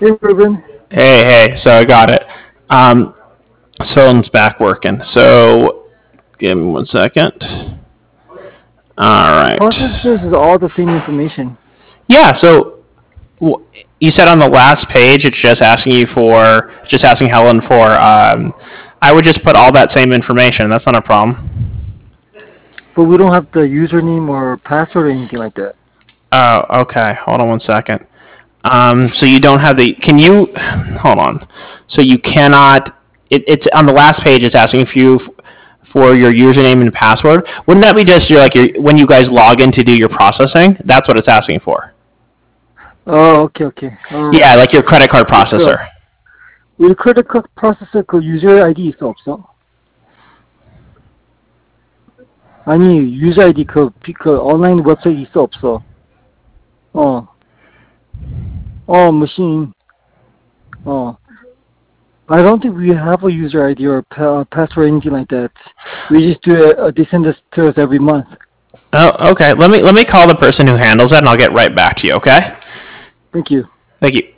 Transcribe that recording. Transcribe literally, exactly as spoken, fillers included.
Hey, Ruben. Hey, hey, so I got it. Um, phone's back working. So give me one second. All The right. process says is all the same information. Yeah. So w- you said on the last page, it's just asking you for, just asking Helen for. Um, I would just put all that same information. That's not a problem. But we don't have the username or password or anything like that. Oh, okay. Hold on one second. Um, so you don't have the. Can you hold on? So you cannot. It, it's on the last page. It's asking if you for your username and password. Wouldn't that be just your like your when you guys log in to do your processing? That's what it's asking for. Oh, okay, okay. 어, Yeah, like your credit card 그, processor. 우리 크레딧 카드 프로세서 그 유저 아이디 있어, 없어? 아니, 유저 아이디 그, 비- 그 온라인 웹사이트 있어, 없어? 어, 어, machine. 어. I don't think we have a user I D or pa- password or anything like that. We just do it, uh, they send us to us every month. Oh, okay. Let me let me call the person who handles that, and I'll get right back to you. Okay. Thank you. Thank you.